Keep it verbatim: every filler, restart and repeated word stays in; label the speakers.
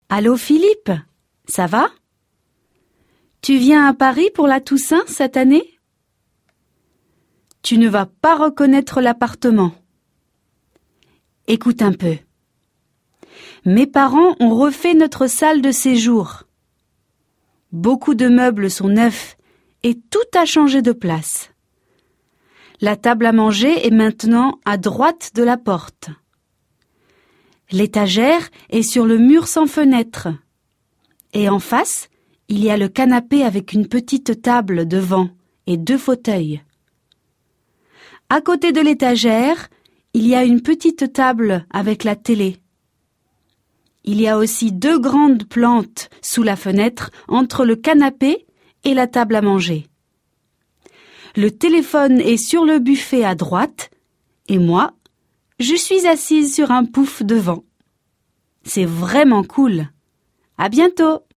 Speaker 1: Allô Philippe, ça va? Tu viens à Paris pour la Toussaint cette année? Tu ne vas pas reconnaître l'appartement. Écoute un peu. Mes parents ont refait notre salle de séjour. Beaucoup de meubles sont neufs et tout a changé de place. La table à manger est maintenant à droite de la porte. L'étagère est sur le mur sans fenêtre. Et en face, il y a le canapé avec une petite table devant et deux fauteuils. À côté de l'étagère, il y a une petite table avec la télé. Il y a aussi deux grandes plantes sous la fenêtre entre le canapé et la table à manger. Le téléphone est sur le buffet à droite et moi, je suis assise sur un pouf devant. C'est vraiment cool. À bientôt!